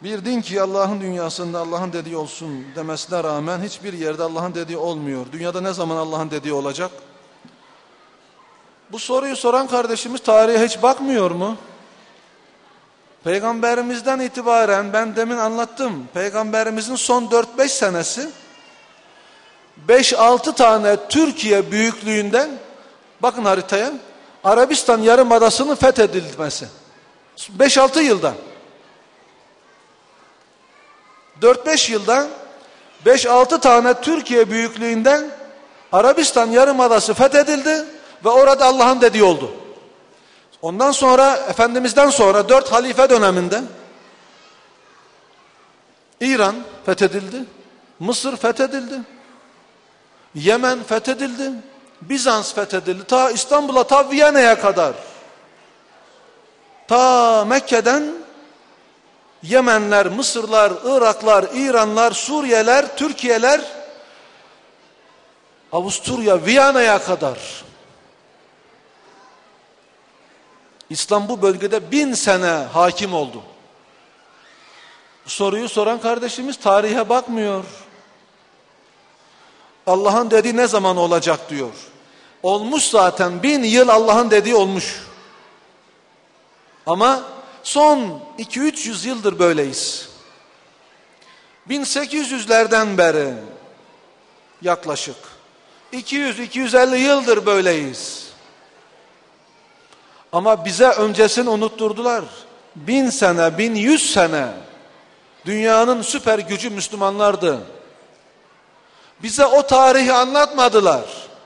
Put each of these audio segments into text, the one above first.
Bir din ki Allah'ın dünyasında Allah'ın dediği olsun demesine rağmen hiçbir yerde Allah'ın dediği olmuyor. Dünyada ne zaman Allah'ın dediği olacak? Bu soruyu soran kardeşimiz tarihe hiç bakmıyor mu? Peygamberimizden itibaren ben demin anlattım. Peygamberimizin son 4-5 senesi 5-6 tane Türkiye büyüklüğünden, bakın haritaya, Arabistan Yarımadası'nın fethedilmesi. 5-6 yılda. 4-5 yılda 5-6 tane Türkiye büyüklüğünden Arabistan Yarımadası fethedildi ve orada Allah'ın dediği oldu. Ondan sonra Efendimiz'den sonra 4 halife döneminde İran fethedildi, Mısır fethedildi, Yemen fethedildi, Bizans fethedildi. Ta İstanbul'a, ta Viyana'ya kadar. Ta Mekke'den Yemenler, Mısırlar, Iraklar, İranlar, Suriyeler, Türkiyeler, Avusturya, Viyana'ya kadar. İslam bu bölgede 1000 sene hakim oldu. Bu soruyu soran kardeşimiz tarihe bakmıyor. Allah'ın dediği ne zaman olacak diyor. Olmuş zaten, 1000 yıl Allah'ın dediği olmuş. Ama son 200-300 yıldır böyleyiz. 1800'lerden beri yaklaşık 200-250 yıldır böyleyiz. Ama bize öncesini unutturdular. 1000 sene, 1100 sene dünyanın süper gücü Müslümanlardı. Bize o tarihi anlatmadılar.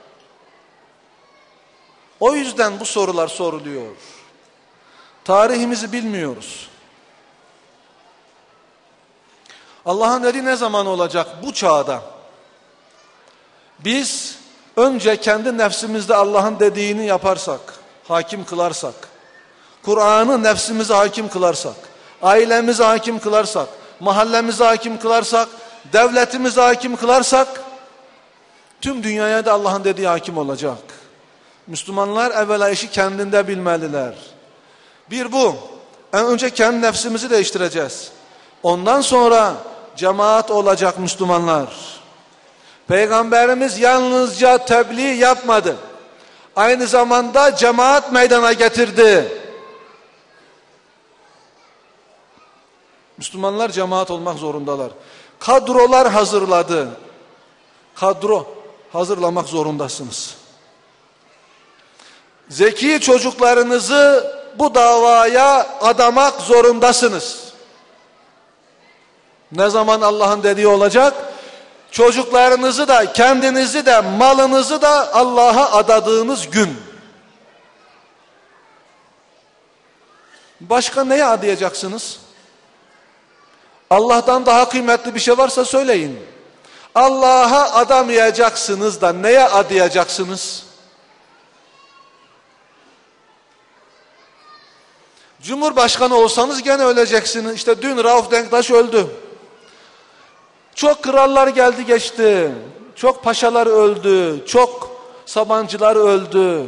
O yüzden bu sorular soruluyor. Tarihimizi bilmiyoruz. Allah'ın dediği ne zaman olacak bu çağda? Biz önce kendi nefsimizde Allah'ın dediğini yaparsak, hakim kılarsak, Kur'an'ı nefsimize hakim kılarsak, ailemize hakim kılarsak, mahallemize hakim kılarsak, devletimize hakim kılarsak, tüm dünyaya da Allah'ın dediği hakim olacak. Müslümanlar evvela işi kendinde bilmeliler. Bir bu. En önce kendi nefsimizi değiştireceğiz. Ondan sonra cemaat olacak Müslümanlar. Peygamberimiz yalnızca tebliğ yapmadı. Aynı zamanda cemaat meydana getirdi. Müslümanlar cemaat olmak zorundalar. Kadrolar hazırladı. Kadro hazırlamak zorundasınız. Zeki çocuklarınızı bu davaya adamak zorundasınız. Ne zaman Allah'ın dediği olacak? Çocuklarınızı da, kendinizi de, malınızı da Allah'a adadığınız gün. Başka neye adayacaksınız? Allah'tan daha kıymetli bir şey varsa söyleyin. Allah'a adamayacaksınız da neye adayacaksınız? Cumhurbaşkanı olsanız gene öleceksiniz. İşte dün Rauf Denktaş öldü. Çok krallar geldi geçti. Çok paşalar öldü. Çok Sabancılar öldü.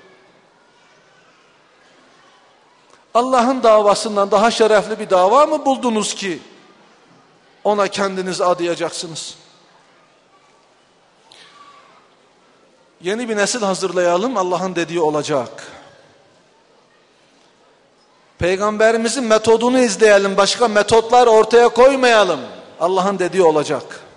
Allah'ın davasından daha şerefli bir dava mı buldunuz ki ona kendinizi adayacaksınız? Yeni bir nesil hazırlayalım, Allah'ın dediği olacak. Peygamberimizin metodunu izleyelim, başka metotlar ortaya koymayalım. Allah'ın dediği olacak.